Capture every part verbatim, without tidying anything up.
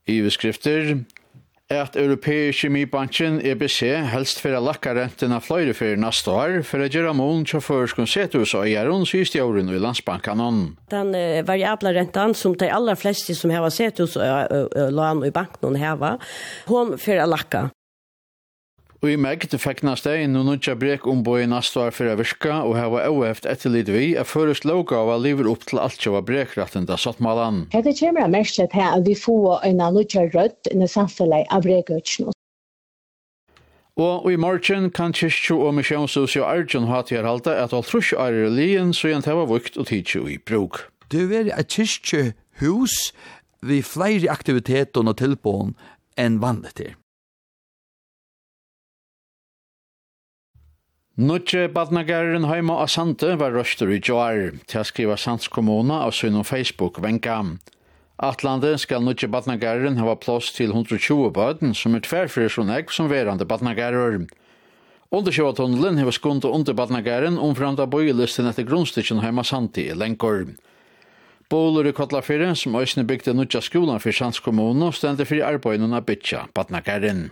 Iveskrifter at Europeiske Kemibanken E B C helst for å lakke rentene flere for neste år, for å gjøre mån til førskonsethus og eieren, sier stjåren i Landsbanken. Den uh, variabla rentan som de aller fleste som har sethus og uh, uh, lån i banken har, hun for å lakke. Og i meg til fekknes det inn og nødja brek omboi neste år for å virke og hava øveft etterlid vi er først lovgave lever opp til alt som var brekretten da satt malan. Det kommer å merke til at vi får en nødja rødt i samfunnet av brekøtjen. Og i morgen kan kyrkjo og misjonshus og Arjun ha til å halte at alt trus er i lien så igjen det var vukt og tidsjo i bruk. Det er et kyrkjehus ved flere aktiviteter og tilbånd enn vanlig til. Nutje badnagaren heima av Sante var røster i Joar til å skrive Sands kommune av sin Facebook-venka. Atlande skal nutje badnagaren hava plass til hundre og tjue bøden som er tverrfyrir som egg som verande badnagarer. Undersjøvatunnelen hever skund under badnagaren omframt av bøylisten etter grunnstikken heima Sante i Lenkor. Båler i Kotlafire som òsne bygde nutja skolan for Sands kommune stendte for arbeidene av bytja badnagaren.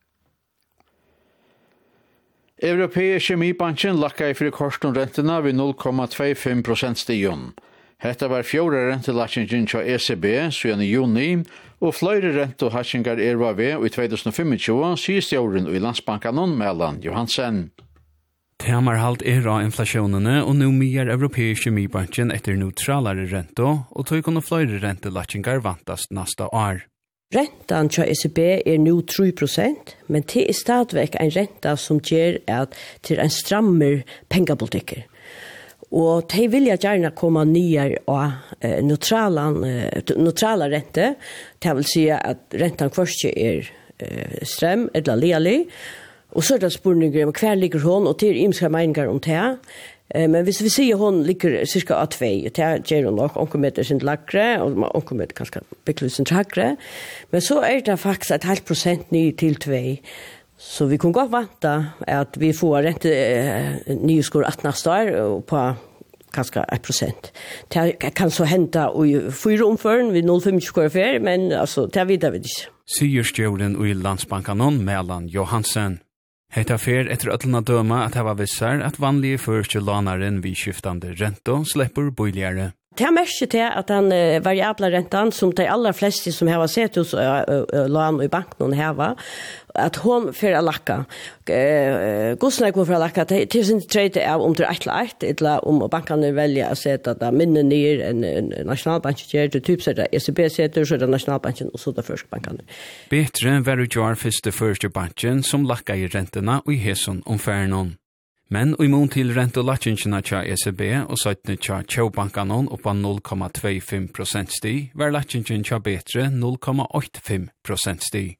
Europeiske Kemibanken lakka i fri korsten rentena ved null komma tjuefem prosent stigen. Hetta var fjore rentelakingen til E C B siden i juni, og flere rentehatsingar er var ved i tjuetusen og tjuefem, sier stjåren i Landsbanken Mellan Johansen. Temarhalt er av inflasjonene, og nå mye Europeiske Kemibanken etter neutralere rento, og tog kunne flere rentelaksingar vantast neste år. Rentan til E C B er nu tre prosent, men det er stadigvæk en renta som gjør at til en strammer pengepolitikker. Og de vil jeg gjerne komme nye av eh, neutrala, eh, neutrala rente, det vil si at rentan først er eh, strøm eller ledig, og så er det spørninger om hver ligger hun, og til imska meninger om det. Men hvis vi sier hun ligger cirka av tvei, det gjør hun nok onkometer sin lagre, og onkometer kanskje beklut sin tragre, men så er det faktisk et halvt prosent ny til tvei. Så vi kan godt vante at vi får rente eh, nye skor atten år på kanskje ett prosent. Det kan så hente i fyra omføren ved null komma fem skor fer, men altså, det vet vi ikke. Sier stjåren i Landsbanken Mellan Johansen. Hetta fer etter öllna døma at hava vissar at vanlige første lånaren vid skiftande rento slipper boligere. Det er mest til at den uh, variabla rentan, som de aller fleste som har sett hos uh, uh, lån i banken har, at hun får lakka. Uh, Godsnek må få lakka til sin trade av om det er et eller annet, eller om bankene velger å sette at det minner ned en, en nasjonalbanken gjør, det typ så er det E C B setter, så er det nasjonalbanken, og så er det første bankene. Betre var det jo første første banken som lakka i rentena og i hesson omfernon. Men i mån til rentelatchingsina tja E C B og søytne tja Kjøbankanon oppa null komma tjuefem prosent sti, var latchingsin tja betre null komma åttifem prosent sti.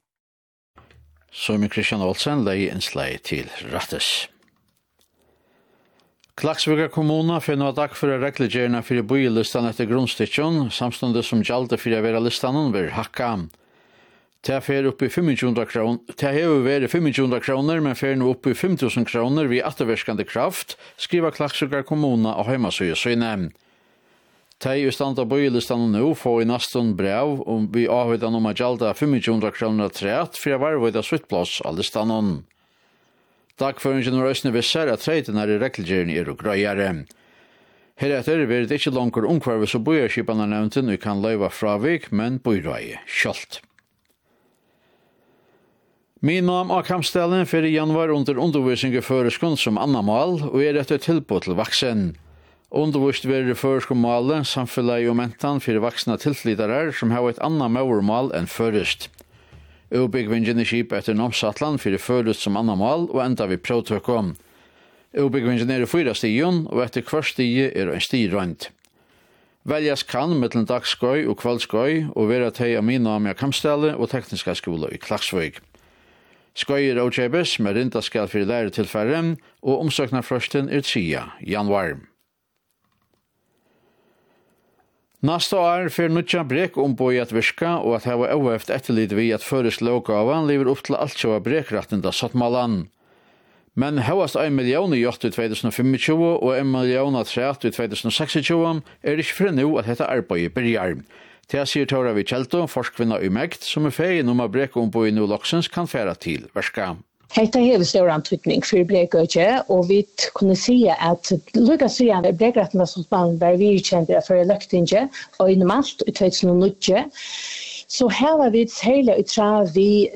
Så med Christian Olsen leie innslag til Rattes. Klaksvika kommuna finner dag for å reglegjerne for boilistan etter grunnstikken, samstundet som gjaldt for å være listanen ved hakka. Det er oppe i tjue hundre kroner. Det har vært tjue hundre kroner, men fer nå oppe i fem tusen kroner ved atterverskende kraft, skriver Klaksvika kommuna og heimasøye søyne. De i stand av bøyelistan nå får i nesten brev om vi avhøyden om at gjalda tjue hundre kroner træt for å varvøyde suttplass av listanen. Dagføringen og røysene visser at treiten er i rekkelgjerne er og grøyere. Heretter vil det ikke langer omkvarves og bøyerskipene nevnten vi kan løyve fravik, men bøyrøye kjølt. Min navn er Kamstellen for i januar under undervisning i føreskund som annamal og er etter tilbud til vaksen. Undervist vil i føreskundsmålet samfunnet og mentan for vaksne tilflyttere som har et annet mauermål enn førest. Ubyggvingen i skip etter nomsatlan for førest som annamal og enda vi prøvtøkken. Ubyggvingen er i fyra stigen og etter hver stige er en stirrønt. Veljas kan mellom dagskøy og kveldskøy og være til av min navn er Kamstelle og tekniska skole i Klaksvik. Skøyer og J B S med rindaskall for læretilfærden, og omsøknarfrøsten er tredje januar. Nasta år for nutja brek omboi at virka, og at hava øveft etterlid vi at føres lovgavan lever opp til alt sjåa brekrettenda sattmalan. Men høyast en million i gjort i tjuetusen og tjuefem og en million og tret i tjuetusen og tjueseks er ikke for nå at dette arbeidet byrjar. Det sier Tora vid Kjelto, forskvinna i Megt, som er feien om at brekombo i Nordloksens kan færa til verska. Hetta hevur stór antydning fyrir brekøkje, og vi kunne si at lukka si at brekrettene som man var virkjente for løktinge, og i normalt i to tusen og nio, så her var vi særlig utra vi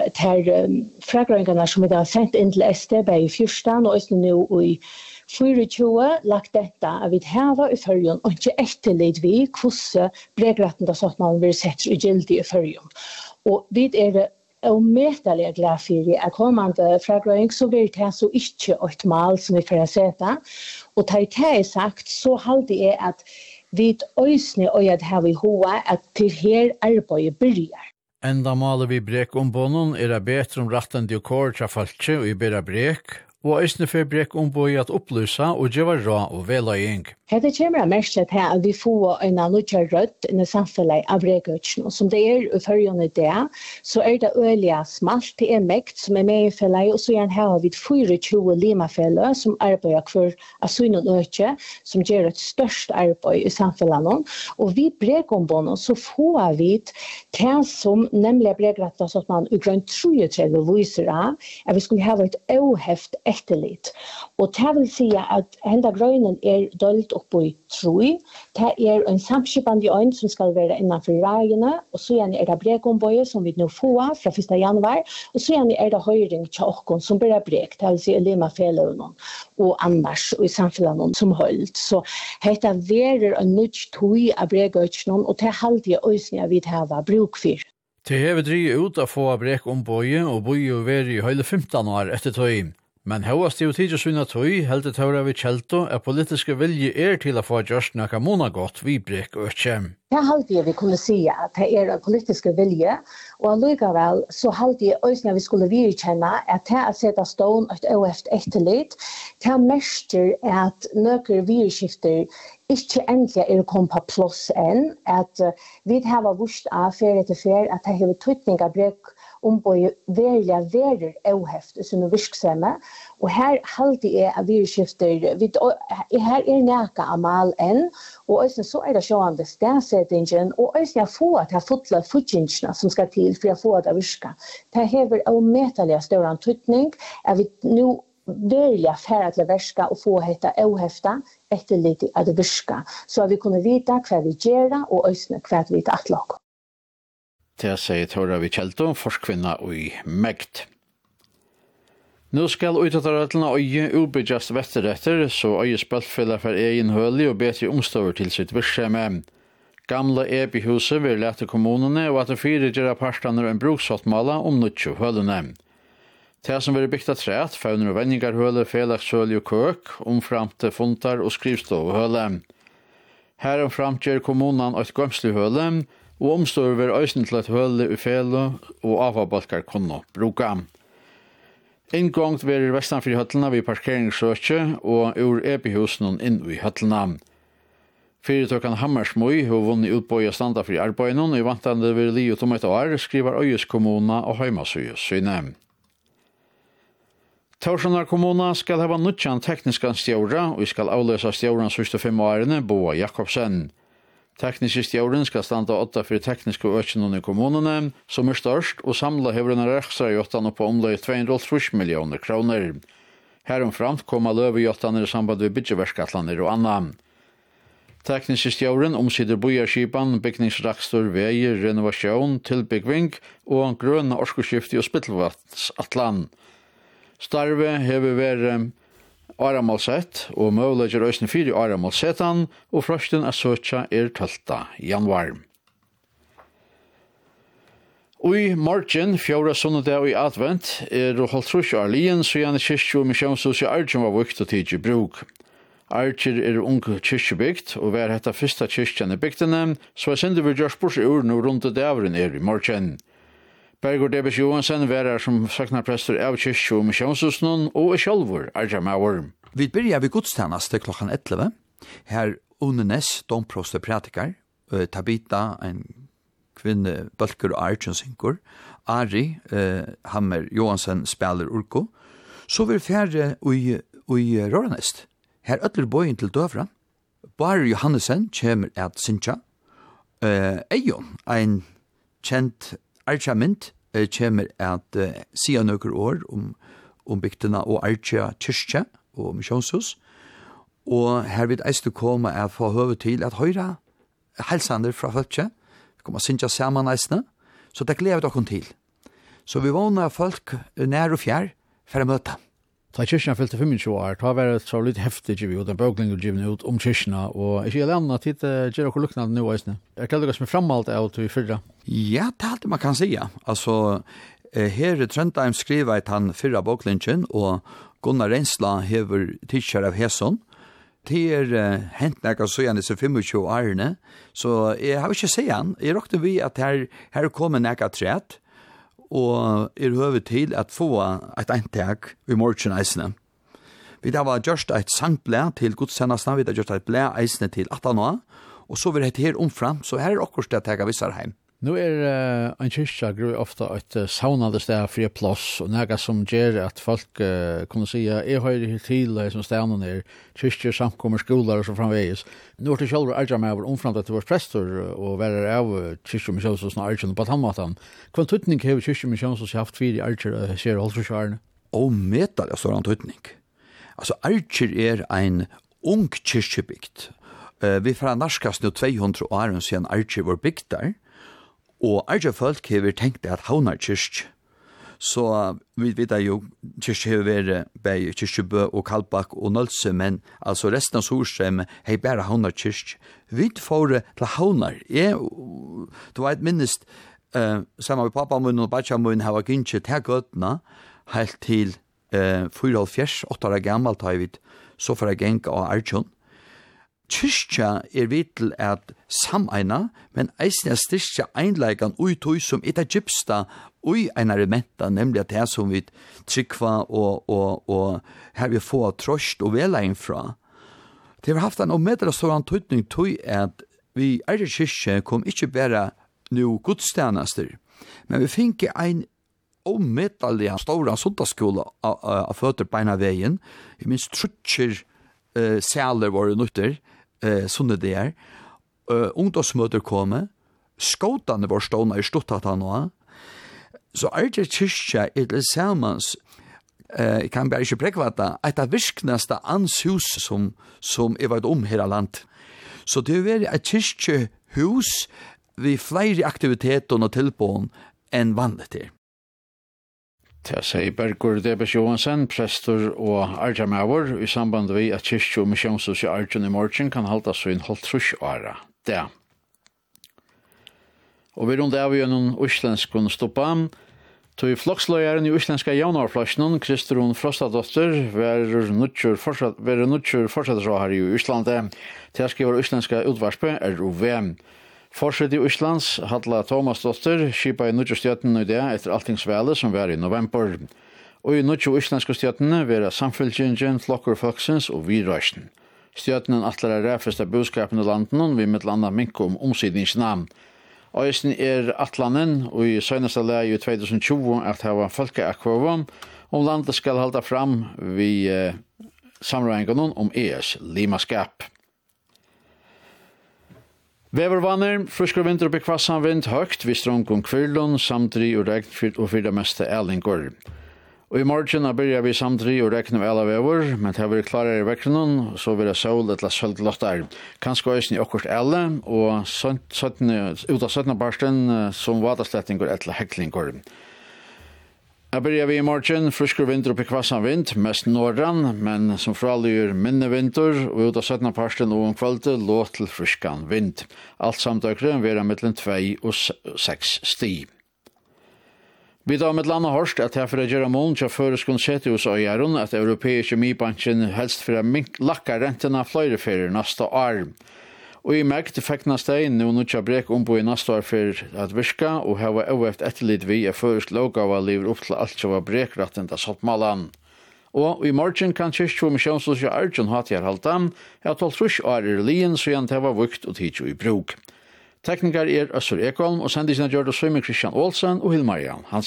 ter fragrøyngarna som vi har sendt inn til S D B i fjørstan, og også nå i tjuefire lagt dette at vi har i førjen, og ikke etterlid vi hvordan brekrettene som man vil sette i gildig i førjen. Og vi er det og metalliga glad fyrir at kommande fragrøying så vil det så ikke et mal som vi får sette. Og til det er sagt så halde jeg at vi øysne og at har vi hoa at til her arbeidet byrjar. Enda maler vi brek om bonon er det bedre om ratten de kår til falskje og i bedre brek, og øysne for brek om boi at opplysa og gjøre ra og velaging. Hetta kommer av mest til at vi får en nødja rødt i samfunnet av brekøtjen, og som det er i førjende det, så er det øyelige smalt, det er mekt som er med i fellet, og så gjerne har vi tjuefire limafeller som arbeider for asynene øke, som gjør et størst arbeid i samfunnet. Og vi brekombånd, så får vi det som nemlig brekrettet som man i grønn trettio viser av, at vi skulle ha et øheft etterlitt. Og det vil si at enda grønnen er dølt oppe i troi. Det er en samskipande øyn som skal være innenfor ragene, og så er det brekombøye som vi nå får fra første januar, og så er det høyring til åkken som blir brek, det vil si Lima Feløvnen og annars og i samfunnet som holdt. Så dette er en nødt tog av brekøtjen, og det er halvdige øysene vi har bruk for. Det har vi drivet ut av få brekombøye og bøye og være i høyde femten år etter tog. Men høyast jo tid og sunna tøy, heldet Tora vid Kjelto, at politiske vilje er til å få gjørst noe månagott vi brek og kjem. Det halte jeg vi kunne si at det er en politiske vilje, og allikevel så halte jeg også når vi skulle virkjenne at det å sette stån et øyeft etterlitt, det mester at nøkker virkskifter ikke endelig er kommet på plass enn, at vi har vurst av ferie til ferie at det har tøytning av brek ombøye verilig verer øyheft i sånne virksomme, og her halte jeg at virkskifter, her er nækka av mal enn, og også så er det sjående stedsettingen, og også jeg får at jeg fotler futjingsene som skal til for å få det virka. Det hever av metalliga større tøytning, at vi nå verilig færre til å virka og få hette øyhefta etter litt av det virka, så at vi kunne vite hva vi gjør, og også hva vi vet at lage. Det sier Tora vid Kjelto, forskvinna i Megt. Nå skal utdatterøtlene øye ubyggjast vetteretter, så øye spøltfyller for egen hølig og bedre omstøver til sitt virksomhet. Gamle ebihuset vil lete kommunene, og at det fire gjør partene en bruksåttmala om nødtjo hølene. Det som vil bygta træt, fauner og vendingarhøle, felagshøle og køk, omframte fontar og skrivstovhøle. Her omframt gjør kommunene et gømslig høle, og omstår ved øysen til et høle i fele og avvalbalkar kunne bruka. Inngongt ved vestanfri høtlene ved parkeringssøkje og ur epihusen inn i høtlene. Fyrirtøkken Hammersmøy har vunnet utbøy og standa fri arbeidene, og i vantande ved li ut om et år skriver Øyes kommuna og Heimasøyes syne. Torsjonar kommuna skal hava nuttjan tekniska stjåra, og vi skal avløsa stjåran sørste fem årene, Boa Jakobsen. Tekniske stjåren skal standa åtta for tekniske økjenene i kommunene, som er størst, og samla hever en rekstra i åttan på omløy to hundre og tre millioner kroner. Heromframt kommer løve i åttan i samband med byggeverskatlaner og annan. Tekniske stjåren omsider bojarskipan, bygningsrakstor, veier, renovasjon, tilbyggving og grønne orskoskifte og spittelvatsatlan. Starve hever vært Aramalsett, og møvleger øyne fire Aramalsettan, og frøsten er søtja er tølta januar. I morgen, fjorda sunnedag i advent, er holdt trus av lien, så gjerne kyrkje og misjonshus i Arjen var vukt og tid i bruk. Arjen er ung kyrkjebygd, og hver hetta fyrsta kyrkjen i bygdene, så er sender vi gjørs bors i urne og rundt det avren er i morgen. Bergur Debes Johansen verar som saknarprester av kyrkje og misjonshusnån, og er sjálfur Arjen Mauer. Vi byrjar ved godstjenest til klokkan elleve. Her Unenes, domproster pratikar, Tabita, en kvinne, Bølker og Arjen synkur, Ari, eh, Hammer Johansen spiller urko. Så vil fjerde ui, ui Røranest. Her ødler bøyen til døvra. Bar Johannesen kommer at synja, Uh, Eion, ein kjent artjamint, uh, kommer at uh, sia nøkker år om, om bygtena og artja kyrkja og misjonshus. Og her vil eist du komme at få høve til at høyra helsander fra folket. Vi kommer synja saman eisne, så det gleder vi dere til. Så vi vågner folk nær og fjær for å møte. Da kyrkjena fylte tjuefem år, da var det så litt heftig givet ut, en bøkling givet ut om kyrkjena, og ikke alene at det gjør dere luknad nå eisne. Er det noe som er frammalt av til fyrra? Ja, det er alt man kan si. Altså, her i Trøndheim skriver jeg han fyrra bøklingen, og Gunnar Rensla hever tidsjer av Heson. Det er uh, hent når jeg så igjen disse tjuefem årene, så jeg har ikke sett han. Jeg råkte vi at her, her kommer nækka træt, og er høvet til at få et eintak i morgen eisene. Vi da var gjørst et sangblad til godstjenestene, vi da gjørst et blad eisene til atten år, og så var det her omfram, så her er akkurat det at jeg visser heim. Nå er uh, en kyrkja grøy ofta et uh, saunade sted fri plass, og nega som gjør at folk uh, kunne si at jeg har til uh, som stedene er kyrkjer, samkommer, skoler og så framvegis. Nå er det selv arja med over omframt at det var prester uh, og være av kyrkjer misjonshus og arja på tannmåten. Hva tøtning har kyrkjer misjonshus haft fire arja uh, ser holdsforsvarene? Og metal er sånn tøtning. Altså arja er ein ung kyrkjebygd. Uh, vi fra narskast nå to hundre år siden arja var bygd der, og arja folk har tenkt at havnar kyrkj. Så vi vet jo, kyrkj har vært bei Kyrkjebø og Kalbakk og Nølse, men altså resten av Sorstrøm har bare havnar kyrkj. Vi får til havnar. Jeg, det var et minnest, uh, sammen med pappa mun og batja mun har vært gynnskje til gøtna, helt til uh, fire og fjers, åtte år gammelt har vi så for å genka av arjon. Kyrkja er vitel at sameina, men eisne er styrkja einleikan ui tui som ita gypsta ui ein elementa, nemlig at det er som vi trykva og, og, og her vi få trost og velein fra. Det har haft en omedra stor tøytning tui at vi er i kyrkja kom ikkje bare nu godstjenester, men vi finke ein omedalliga stora sundagsskola av, av føtter beina veien, i minst trutcher uh, sæler våre nutter, Uh, sånne det er. Uh, ungdomsmøter kommer, skåtene var stående i stuttat han nå. Så er det kyrkja er det samans, uh, jeg kan bare ikke prekvata, et av virkneste anshus som, som er vært om her land. Så det er et kyrkjehus ved flere aktiviteter og tilbånd enn vanlig til. Til seg Bergur Debes Johansen, prestor og arjamavur, i samband med at kyrkje og misjonshus i Arjun i morgen kan halda seg en halvtrus åra. Det. Og vi runder av gjennom uslenskun stoppa. Til floksløyeren i uslenska jaunarflasjonen, Kristrun Frostadotter, verer nutjur fortsatt i Íslande, til å skrive uslenska utvarspe er U V. Forsett i Íslands, Hadla Thomas Dotter, skipa i nutju stjøtene i det etter alltingsvele som var i november. Og i nutju islandske stjøtene var samfellsgjengen, flokkur folksens og virrøysen. Stjøtene atler er ræfest av budskapen i landen, vi med landa minko om omsidningsnamn. Øysten er atlanen, og i søgneste leie i tjue tjue at hava folkeakvåva, om landet skal halda fram vi eh, samrøyngen om E S limaskap. Vevervanner, frusker vinter og bekvassan vind høgt, vi strong om kvirlun, samtri og regn og fyrda meste elingur. Og i morgen byrja vi samtri og regn og elavever, men det har vært klarere i vekkenen, så vil det sol etla sølglottar. Kanskje øysen i okkurt ele, og ut av syttende barsten som vadaslettingur etla heklingur. Jeg byrja vi i morgen, frusker vinter og bekvassan vind, mest norran, men som fraligger minne vinter, og ut av syttende parsten og om kvalde låt til fruskan vind. Alt samtøkre vera mellom tvei og seks sti. Vi da med landa hørst at her for å gjøre mål til føreskund sete hos Øyeren at Europeiske Kjemibanken helst for å lakka rentena flere fyrir neste år. Og i megt feknast deg nå nødja brek ombo i neste år for at virka og hava øveft etterlid vi er førest lovgava liver opp til alt som var brekretten til sottmalan. Og i morgen kan kyrkjo misjonshus i Arjun hatt her halta, at tolv trus år er lien så gjerne det var vukt og tidjo i bruk. Teknikar er Øssur Ekholm og sendisene gjør det Søyme Kristian Olsen og Hilmarian Hans.